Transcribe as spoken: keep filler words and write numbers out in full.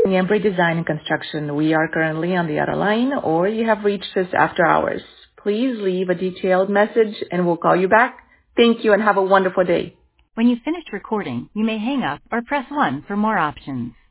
Embry Design and Construction. We are currently on the other line, or you have reached us after hours. Please leave a detailed message and we'll call you back. Thank you and have a wonderful day. When you've finished recording, you may hang up or press one for more options.